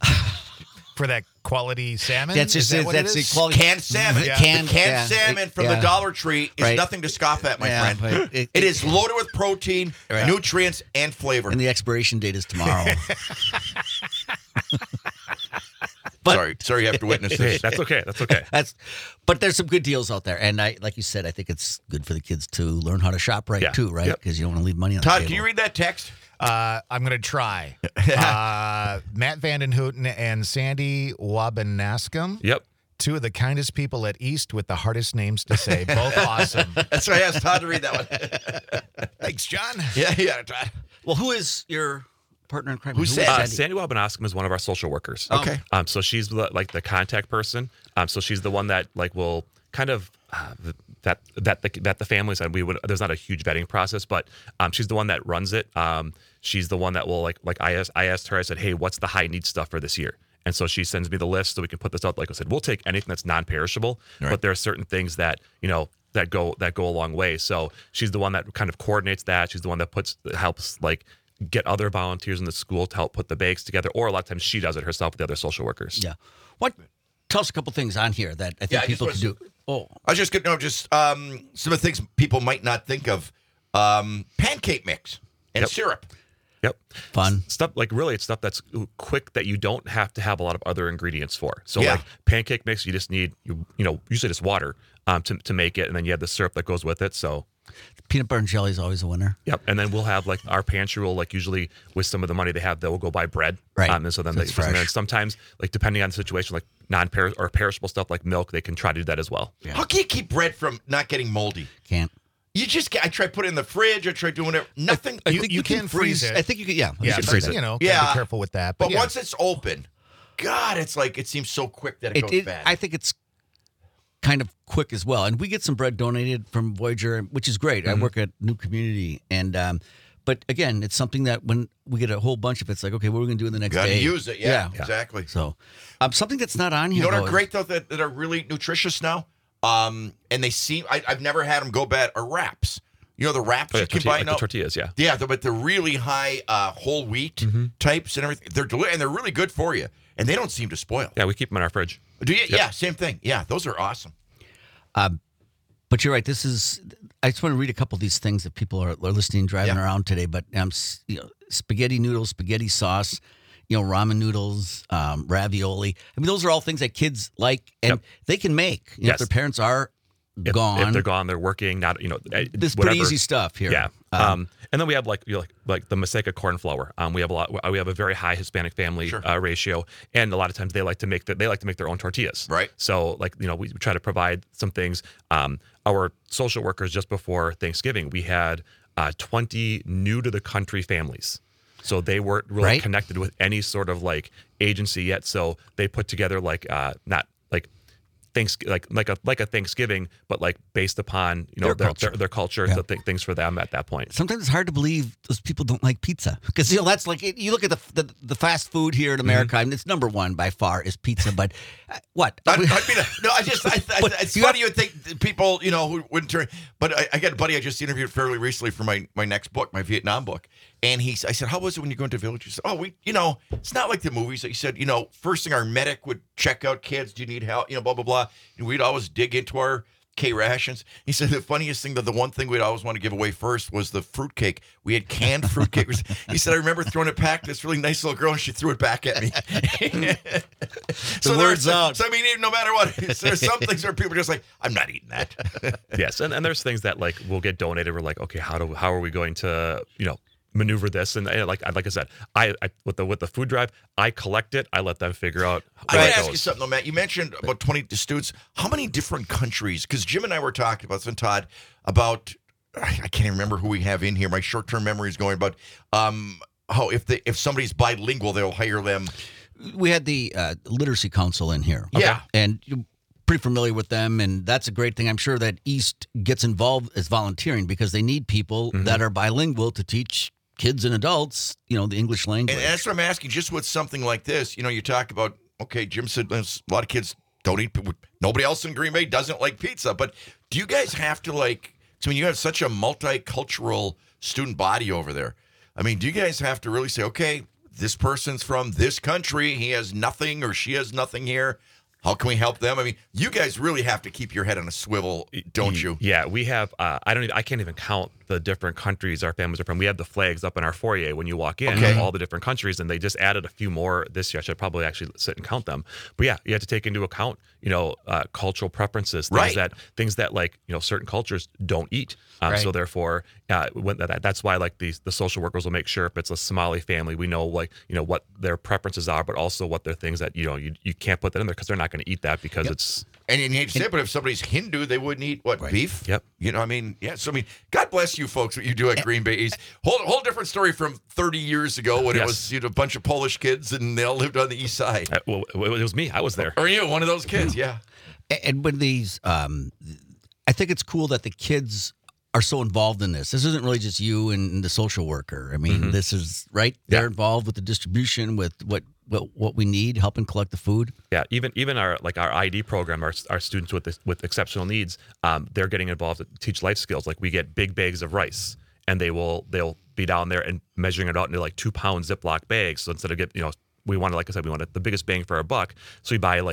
For that quality salmon? That's Is just that it. what That's it the is? quality. Canned salmon. Yeah. Canned, The canned yeah. salmon from Yeah. the Dollar Tree is Right. nothing to scoff at, my Yeah, friend. but it- it is loaded with protein, Right. nutrients, and flavor. And the expiration date is tomorrow. But- sorry, sorry, you have to witness Hey, this. that's okay. That's okay. That's, but there's some good deals out there, and I, like you said, I think it's good for the kids to learn how to shop right Yeah. too, right? Yep. Because you don't want to leave money on the Todd, table. can you read that text? Uh, I'm going to try. Uh, Matt Vanden Hooten and Sandy Wabanascom. Yep. Two of the kindest people at East with the hardest names to say. Both awesome. That's why I asked Todd to read that one. Thanks, John. yeah, yeah, Todd. Well, who is your partner in crime? Who's Who Sandy? is Uh, Sandy Wabanascom is one of our social workers. Okay. Um, so she's the, like the contact person. Um, so she's the one that like will kind of uh, that that the that the family said we would. There's not a huge vetting process, but um, she's the one that runs it. Um, she's the one that will like like I asked I asked her. I said, hey, what's the high need stuff for this year? And so she sends me the list so we can put this out. Like I said, we'll take anything that's non-perishable, Right. but there are certain things that you know that go that go a long way. So she's the one that kind of coordinates that. She's the one that puts helps like. Get other volunteers in the school to help put the bags together, or a lot of times she does it herself with the other social workers. Yeah. What? Tell us a couple things on here that I think Yeah, I just people wanna can do. Oh, I was just going to know just um, some of the things people might not think of. um, pancake mix and Yep. syrup. Yep. Fun. Stuff like really it's stuff that's quick that you don't have to have a lot of other ingredients for. So Yeah. like pancake mix, you just need you you know, usually just water um to, to make it, and then you have the syrup that goes with it. So Peanut butter and jelly is always a winner. yep. And then we'll have like our pantry will like usually with some of the money they have, they'll go buy bread. Right. Um, and so then So they it's and then fresh. sometimes like depending on the situation, like non per or perishable stuff like milk, they can try to do that as well. Yeah. How can you keep bread from not getting moldy? Can't. You just get, I try put it in the fridge. I try doing whatever. Nothing. I You- think you can freeze it. I think you can. Yeah, Yeah, can but, freeze it. you know, gotta Yeah. be careful with that. but yeah. once it's open, God, it's like it seems so quick that it, It, goes it, bad. I think it's kind of quick as well. And we get some bread donated from Voyager, which is great. I work at New Community, and um, but again, it's something that when we get a whole bunch of it, it's like, okay, what are we going to do in the next Got to day? use it. Yeah, exactly. So, um, something that's not on You here. know what though, are is- great though that, that are really nutritious now, um, and they seem I, I've never had them go bad. Are wraps? You know the wraps Oh, yeah, you can tortilla, buy like now. the tortillas, yeah. Yeah, the, but the really high uh, whole wheat Mm-hmm. types and everything. They're deli- and they're really good for you, and they don't seem to spoil. Yeah, we keep them in our fridge. Do you? Yeah, same thing. Yeah, those are awesome. But you're right. This is. I just want to read a couple of these things that people are, are listening, driving Yeah. around today. But um, s- you know, spaghetti noodles, spaghetti sauce, you know, ramen noodles, um, ravioli. I mean, those are all things that kids like and Yep. they can make. You know, Yes. If their parents are If, gone, if they're gone, they're working. Not you know, eh, this is whatever. pretty easy stuff here. Yeah. Um, Um, and then we have like you know, like like the Maseca corn flour. Um, we have a lot. We have a very high Hispanic family Sure. uh, ratio, and a lot of times they like to make the, they like to make their own tortillas. Right. So like you know we try to provide some things. Um, our social workers just before Thanksgiving we had uh, twenty new to the country families. So they weren't really Right. connected with any sort of like agency yet. So they put together like uh, not like. Thanks, like like a like a Thanksgiving, but like based upon you know Their their culture. their, their culture, Yeah. so th- things for them at that point. Sometimes it's hard to believe those people don't like pizza because you know that's like you look at the the, the fast food here in America. I mean, it's number one by far is pizza. But uh, what? I, I mean, no, I just, I, I, But it's you funny you would think people, you know, who wouldn't turn. But I, I got a buddy I just interviewed fairly recently for my, my next book, my Vietnam book. And he's, I said, how was it when you go into village? He said, oh, we, you know, it's not like the movies. He said, you know, first thing our medic would check out kids. Do you need help? You know, blah, blah, blah. And we'd always dig into our K rations. He said the funniest thing that the one thing we'd always want to give away first was the fruitcake. We had canned fruitcake. He said, I remember throwing it back to this really nice little girl and she threw it back at me. so word's there's, out. So I mean, no matter what, there's some things where people are just like, I'm not eating that. Yes, and, and there's things that like will get donated. We're like, okay, how do how are we going to you know maneuver this? And, and like like I said, I, I with the with the food drive, I collect it. I let them figure out. I where got it to ask you goes. something, though, Matt. You mentioned about twenty students. How many different countries? Because Jim and I were talking about, and Todd, about, I can't even remember who we have in here. My short-term memory is going, but um, how if they if somebody's bilingual, they'll hire them. We had the uh, literacy council in here. Yeah. And you're pretty familiar with them, and that's a great thing. I'm sure that East gets involved as volunteering because they need people Mm-hmm. that are bilingual to teach kids and adults, you know, the English language. And that's what I'm asking. Just with something like this, you know, you talk about, okay, Jim said there's a lot of kids don't eat. Nobody else in Green Bay doesn't like pizza. But do you guys have to like? So when you have such a multicultural student body over there, I mean, do you guys have to really say, okay, this person's from this country, he has nothing or she has nothing here? How can we help them? I mean, you guys really have to keep your head on a swivel, don't you? Yeah, we have. Uh, I don't. Even, I can't even count the different countries our families are from. We have the flags up in our foyer when you walk in, Okay. of all the different countries, and they just added a few more this year. I should probably actually sit and count them. But yeah, you have to take into account, you know, uh, cultural preferences, things Right. that things that like you know certain cultures don't eat. Um, So Right. therefore, uh, when that, that's why like these the social workers will make sure if it's a Somali family, we know like you know what their preferences are, but also what their things that you know you, you can't put that in there because they're not going to eat that because it's And you hate to say it, but if somebody's Hindu, they wouldn't eat what beef. Yep. You know, I mean, yeah. So I mean, God bless you folks. What you do at Green Bay East, whole whole different story from thirty years ago when it Yes. was you know a bunch of Polish kids and they all lived on the east side. uh, well, it was me. I was there. Or you, one of those kids? Yeah. A- And when these, um, I think it's cool that the kids are so involved in this. This isn't really just you and the social worker. I mean, this is right. They're Yeah. involved with the distribution, with what what what we need, helping collect the food. Yeah, even even our like our I D program, our our students with this, with exceptional needs, um, they're getting involved to teach life skills. Like we get big bags of rice, and they will they'll be down there and measuring it out into like two pound Ziploc bags. So instead of get you know we wanted like I said we wanted the biggest bang for our buck, so we buy like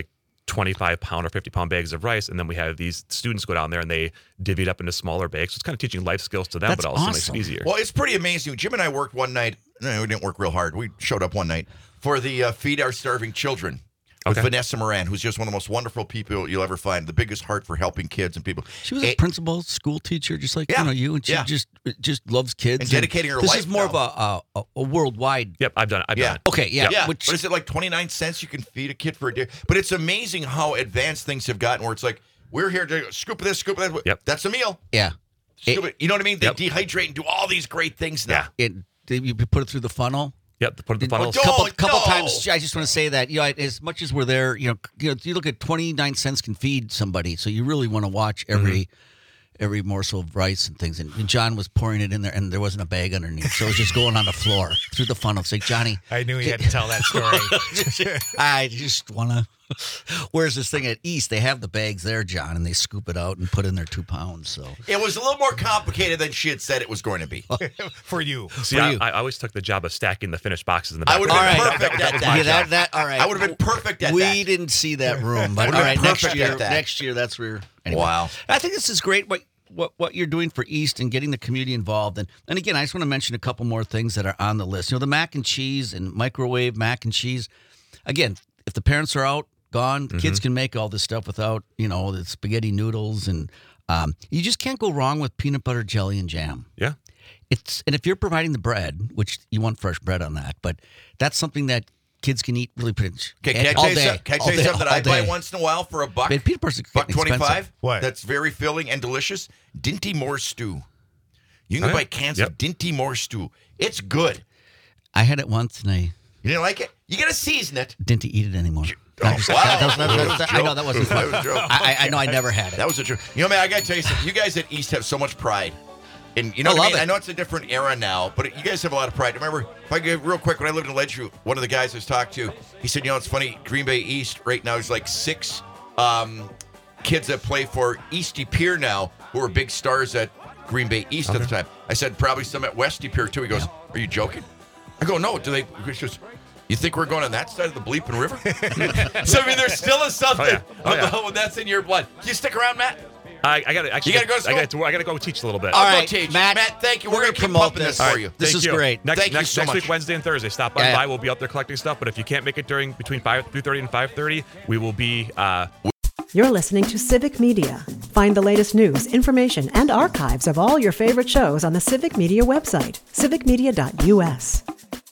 twenty-five pound or fifty pound bags of rice, and then we have these students go down there and they divvy it up into smaller bags. So it's kind of teaching life skills to them, That's but also awesome. makes it easier. Well, it's pretty amazing. Jim and I worked one night. No, we didn't work real hard. We showed up one night for the uh, Feed Our Starving Children with Okay. Vanessa Moran, who's just one of the most wonderful people you'll ever find. The biggest heart for helping kids and people. She was a Eh, principal, school teacher, just like Yeah. you know you, and she Yeah. just just loves kids And dedicating her this life is more now. of a, a a worldwide. Yep, I've done it. I've Yeah. done it. Okay, yeah, Yeah, which but is it like twenty-nine cents you can feed a kid for a day? But it's amazing how advanced things have gotten where it's like, we're here to scoop of this, scoop of that. Yep. That's a meal. yeah, Scoop it. You know what I mean? They Yep. dehydrate and do all these great things now. Yeah. it they, you put it through the funnel. Yep, put the A funnels. Oh, couple, no. couple times, I just want to say that you know, as much as we're there, you know, you know, you look at twenty-nine cents can feed somebody, so you really want to watch every Mm-hmm. every morsel of rice and things. And, and John was pouring it in there, and there wasn't a bag underneath, so it was just going on the floor through the funnel. It's like, Johnny, I knew he had to tell that story. I just want to. Where's this thing at East? They have the bags there, John, and they scoop it out and put in their two pounds. So It was a little more complicated than she had said it was going to be. For you. See, for I, you. I always took the job of stacking the finished boxes in the back. I would have All been right. perfect at yeah, that. that, that all right. I would have been perfect at we that. didn't see that room, but Would've all been right, next perfect year, at that. next year, that's where. Anyway. Wow. I think this is great. What what what you're doing for East and getting the community involved, and and again, I just want to mention a couple more things that are on the list. You know, the mac and cheese and microwave mac and cheese. Again, if the parents are out, gone, the kids can make all this stuff without you know the spaghetti noodles, and um, you just can't go wrong with peanut butter jelly and jam. Yeah. It's and if you're providing the bread, which you want fresh bread on that, but that's something that kids can eat really pretty much Okay, can I all tell you, day, some- can I all tell you day, something that all I buy day. once in a while for a buck? But peanut butter's Buck getting expensive. twenty-five. What? That's very filling and delicious. Dinty Moore stew. You can Oh, buy yeah. cans Yep. of Dinty Moore stew. It's good. I had it once and I You didn't like it? You gotta season it. didn't eat it anymore. Oh, I'm just- wow. that was- that was- That was a I know joke. that wasn't That fun. was a joke. I, I I know I never had it. That was a joke. You know, man, I gotta tell you something. You guys at East have so much pride. And you know I what I love mean? it. I know it's a different era now, but you guys have a lot of pride. Remember, if I go real quick, when I lived in Ledgeview, one of the guys I was talking to, he said, you know, it's funny, Green Bay East right now is like six um, kids that play for Easty Pier now who are big stars at Green Bay East at the time. I said, probably some at Westy Pier too. He goes, are you joking? I go, no, do they? He goes, you think we're going on that side of the bleeping river? So, I mean, there's still a something Oh, yeah. Oh, yeah. about when that's in your blood. Can you stick around, Matt? I, I got to actually. You gotta go to I got school? to. I got to go teach a little bit. All I'll go right, teach. Matt, Matt, thank you. We're, we're going gonna to keep promote pumping this, this. for you. This Thank is you. great. Next, Thank you next, so next much. week, Wednesday and Thursday, stop on Yeah. by. We'll be out there collecting stuff. But if you can't make it during between five, three thirty and five thirty, we will be. Uh, You're listening to Civic Media. Find the latest news, information, and archives of all your favorite shows on the Civic Media website, civic media dot u s.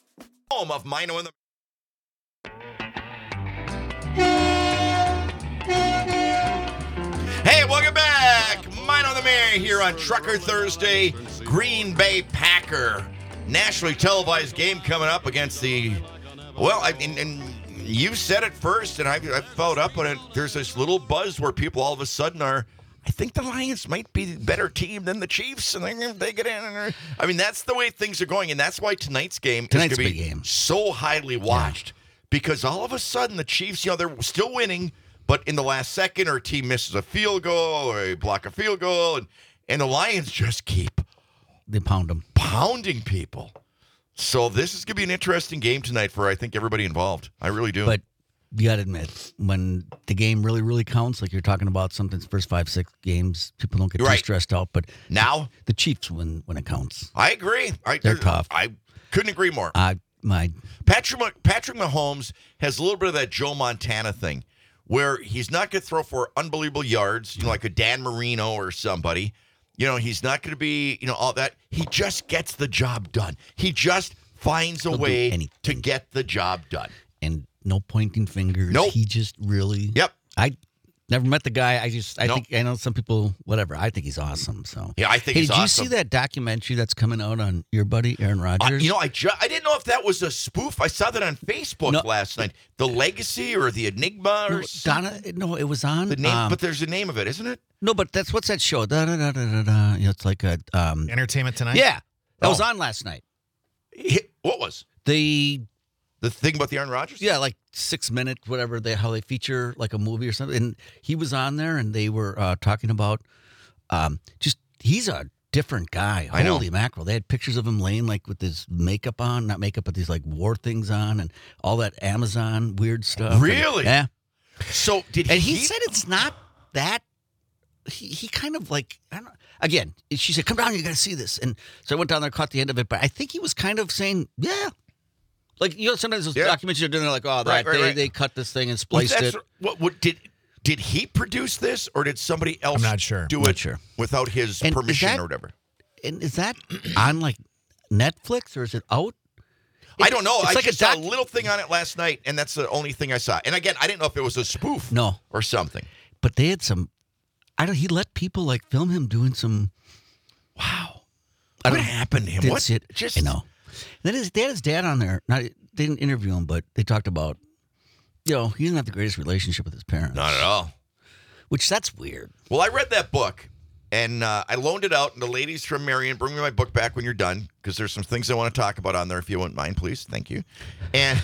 Home of Mino and the. Hey, welcome back. Mino and the Mayor here on Trucker Thursday. Green Bay Packer nationally televised game coming up against the. Well, I mean, and you said it first, and I, I followed up on it. There's this little buzz where people all of a sudden are. I think the Lions might be a better team than the Chiefs, and they they get in. And I mean, that's the way things are going, and that's why tonight's game Tonight's is going a to big be game. so highly watched because all of a sudden the Chiefs, you know, they're still winning, but in the last second, our team misses a field goal or a block a field goal, and and the Lions just keep They pound them. pounding people. So this is going to be an interesting game tonight for I think everybody involved. I really do. But you got to admit, when the game really, really counts, like you're talking about something's first five, six games, people don't get too Right. stressed out. But now the Chiefs win when it counts. I agree. I, They're tough. I couldn't agree more. I my Patrick Mah- Patrick Mahomes has a little bit of that Joe Montana thing, where he's not going to throw for unbelievable yards, you know, like a Dan Marino or somebody. You know, he's not going to be, you know, all that. He just gets the job done. He just finds a He'll do way anything. to get the job done. and no pointing fingers. Nope. He just really. Yep. I never met the guy. I just I Nope. think I know some people. Whatever. I think he's awesome. So Yeah, I think Hey, he's did awesome. you see that documentary that's coming out on your buddy Aaron I, Rodgers? you know, I ju- I didn't know if that was a spoof. I saw that on Facebook No. last night. The Legacy or the Enigma or no, something. Donna. No, it was on. The name, um, but there's a name of it, isn't it? no, but that's what's that show? Da, da, da, da, da, da. You know, it's like a um. Entertainment Tonight? Yeah, that was Oh. on last night. He- What was The the thing about the Aaron Rodgers? yeah, like six minute whatever they how they feature like a movie or something. And he was on there, and they were uh, talking about um just he's a different guy. I know. Holy mackerel! They had pictures of him laying like with his makeup on, not makeup, but these like war things on, and all that Amazon weird stuff. And- Really? yeah. So did And he? he said it's not that. He, he kind of like, I don't know. Again, she said, come down, you got to see this. And so I went down there, caught the end of it. But I think he was kind of saying, yeah. Like, you know, sometimes those Yeah. documentaries are doing, they're like, oh, that Right, right, they, right. they cut this thing and Was spliced that- it. What, what did did he produce this, or did somebody else? I'm not sure. Do Not it sure. without his And is permission that- or whatever. And is that on like Netflix or is it out? I don't know. It's I like a just saw doc- a little thing on it last night, and that's the only thing I saw. And again, I didn't know if it was a spoof, No. or something. But they had some, I don't, he let people like film him doing some, wow. I What don't- happened to him? didn't What? see it. Just I know. Then his dad, his dad on there, not, they didn't interview him, but they talked about, you know, he didn't have the greatest relationship with his parents. Not at all. Which that's weird. Well, I read that book, and uh, I loaned it out. And the ladies from Marion, bring me my book back when you're done, because there's some things I want to talk about on there. If you wouldn't mind, please, thank you. And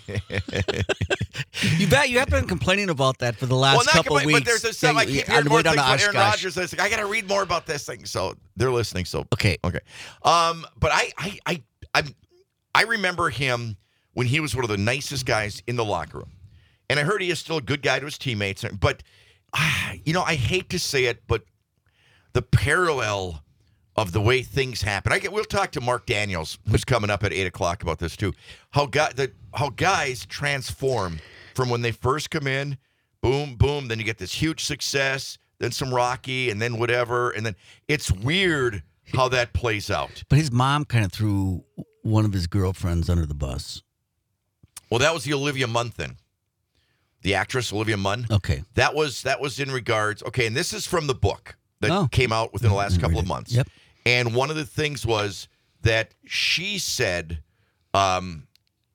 You bet you have been complaining about that for the last well, not couple complaining, weeks. but there's this stuff Yeah, I you- keep on hearing the more way down things to about Aaron Oshkosh. Rodgers. I was like, I got to read more about this thing. So they're listening. So Okay. okay. Um, but I, I, I, I, I remember him when he was one of the nicest guys in the locker room, and I heard he is still a good guy to his teammates. But ah, you know, I hate to say it, but the parallel of the way things happen. I get. We'll talk to Mark Daniels, who's coming up at eight o'clock about this too. How guy, the, how guys transform from when they first come in, boom, boom. Then you get this huge success, then some rocky, and then whatever, and then it's weird how that plays out. But his mom kind of threw one of his girlfriends under the bus. Well, that was the Olivia Munn thing. The actress Olivia Munn. Okay. That was that was in regards. Okay, and this is from the book that Oh. came out within the last Didn't couple read of it. months. Yep. And one of the things was that she said, um,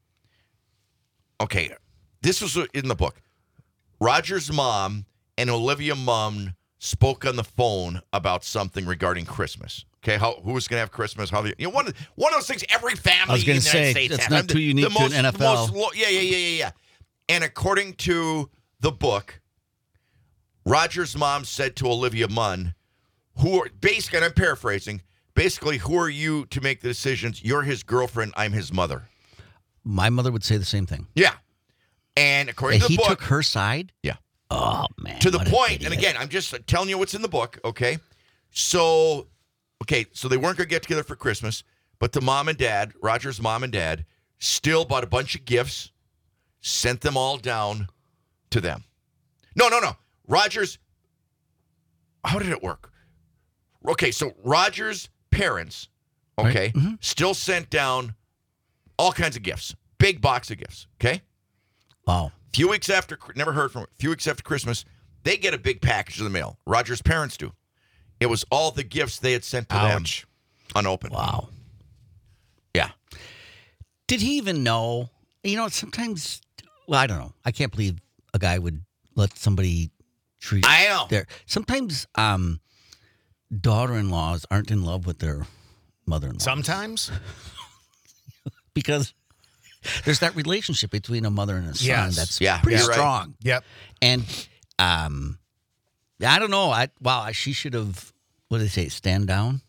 okay, this was in the book. Roger's mom and Olivia Munn spoke on the phone about something regarding Christmas. Okay, how who was going to have Christmas? How the, you know one of one of those things every family I was in gonna the United say, States that's has. not I'm too the- unique the to an most- N F L. most lo- yeah, yeah, yeah, yeah, yeah. And according to the book, Roger's mom said to Olivia Munn, who are basically, and I'm paraphrasing, basically, who are you to make the decisions? You're his girlfriend. I'm his mother. My mother would say the same thing. Yeah. And according And to the he book, took her side? yeah. Oh, man. To the what an point, and idiot. again, I'm just telling you what's in the book, okay? So, okay, so they weren't going to get together for Christmas, but the mom and dad, Roger's mom and dad, still bought a bunch of gifts, sent them all down to them. No, no, no. Roger's, how did it work? Okay, so Roger's parents, okay, Right. still sent down all kinds of gifts, big box of gifts, okay? Wow. Few weeks after, never heard from. A few weeks after Christmas, they get a big package in the mail. Roger's parents do. It was all the gifts they had sent to Ouch. them, unopened. Wow. Yeah. Did he even know? You know, sometimes, well, I don't know. I can't believe a guy would let somebody treat I know. their. Sometimes um, daughter-in-laws aren't in love with their mother-in-law. Sometimes. Because there's that relationship between a mother and a son Yes. that's Yeah, pretty you're right. strong. Yep. And um, I don't know. I wow, she should have. What do they say? Stand down.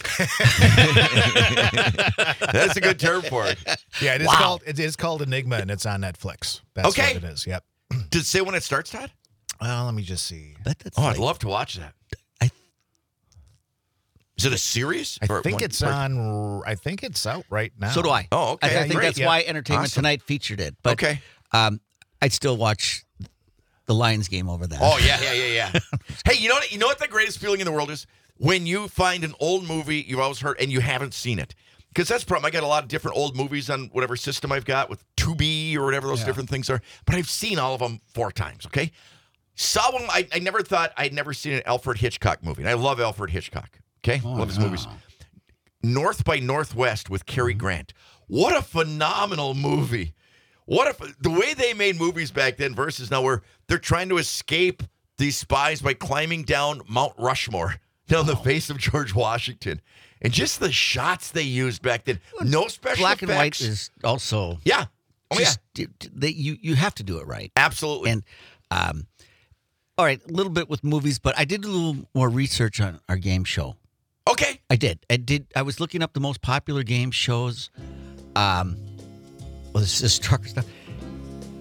That's a good term for it. Yeah, it is Wow. called it is called Enigma, and it's on Netflix. That's Okay. what it is. Yep. Did it say when it starts, Todd? Well, let me just see. That, that's Oh, like- I'd love to watch that. I- Is it a series? I Or think one- it's or- on. I think it's out right now. So do I. Oh, okay. I, I think Great. that's Yeah. why Entertainment Awesome. Tonight featured it. But Okay. um, I'd still watch the Lions game over that. Oh yeah, yeah, yeah, yeah. Hey, you know what? You know what the greatest feeling in the world is when you find an old movie you've always heard and you haven't seen it. Because that's the problem. I got a lot of different old movies on whatever system I've got with Tubi or whatever those Yeah. different things are. But I've seen all of them four times. Okay, saw one. I, I never thought I'd never seen an Alfred Hitchcock movie, and I love Alfred Hitchcock. Okay, love his movies. North by Northwest with Cary Grant. What a phenomenal movie. What if the way they made movies back then versus now, where they're trying to escape these spies by climbing down Mount Rushmore, down the face of George Washington, and just the shots they used back then. No special Black and white effects. is also yeah. Oh just yeah. d- d- they, you you have to do it right. Absolutely. And um, all right, a little bit with movies, but I did a little more research on our game show. okay. I did. I did. I was looking up the most popular game shows. Um, well, this is trucker stuff.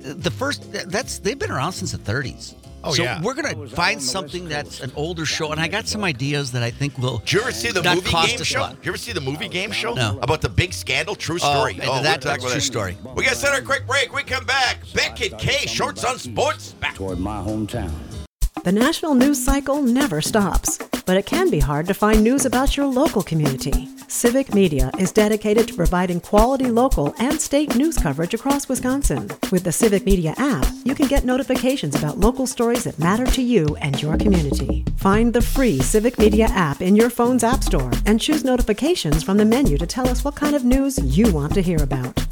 the first that's they've been around since the thirties. Oh, so yeah. we're gonna find something that's an older show, and I got some ideas that I think will. Did you ever see the not movie cost game us show? a lot. Did you ever see the movie game show? No. About the big scandal? True Oh, story. and we'll that- talk that's about true that. story. We got to set our quick break. We come back. Beck Kid K, Shorts on Sports. Back. Toward my hometown. The national news cycle never stops, but it can be hard to find news about your local community. Civic Media is dedicated to providing quality local and state news coverage across Wisconsin. With the Civic Media app, you can get notifications about local stories that matter to you and your community. Find the free Civic Media app in your phone's app store and choose notifications from the menu to tell us what kind of news you want to hear about.